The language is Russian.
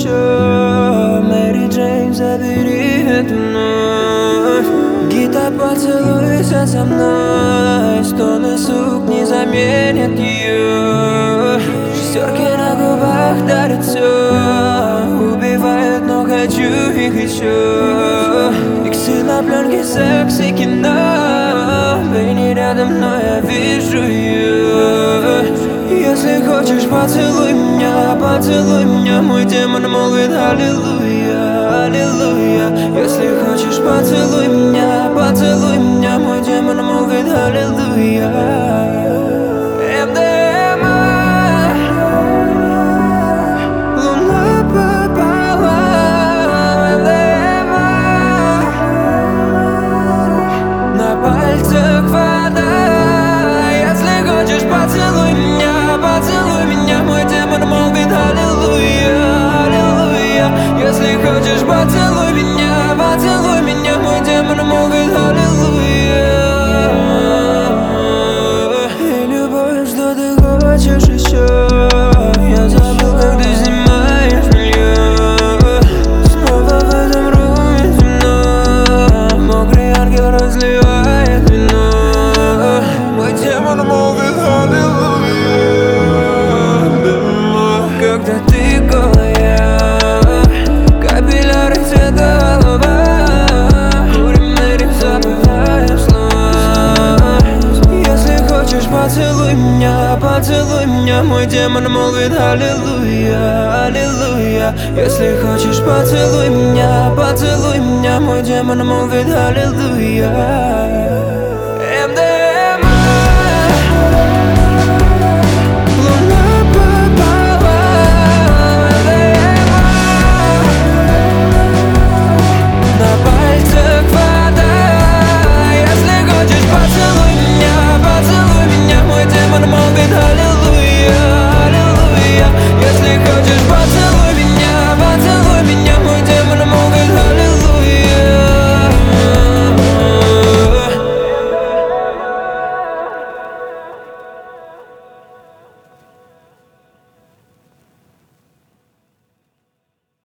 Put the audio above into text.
еще. Мэри Джейн, забери эту ночь. Гита, поцелуйся со мной. Стоны сук не заменят ее. Шестерки на губах дарят все. Убивают, но хочу их еще. Иксы на пленке, секс и кино. Вы не рядом, но я вижу ее. Если хочешь, поцелуй меня, мой демон молвит аллилуйя, аллилуйя. Если хочешь, поцелуй меня, мой демон молвит аллилуйя. МДМА, луна попала, МДМА, на пальцах вода. Если хочешь, поцелуй меня, мой демон молвит аллилуйя, аллилуйя. Если хочешь, поцелуй меня, мой демон молвит аллилуйя. И любовь, что ты хочешь еще. Я забыл, как ты снимаешь белье. Снова в этом руме темно. Мокрый ангел разливает вино. Мой демон молвит аллилуйя. Когда ты голая, капилляры цвета голова. Курим, нырим, забываем слова. Если хочешь, поцелуй меня, мой демон молвит аллилуйя, аллилуйя. Если хочешь, поцелуй меня, мой демон молвит аллилуйя.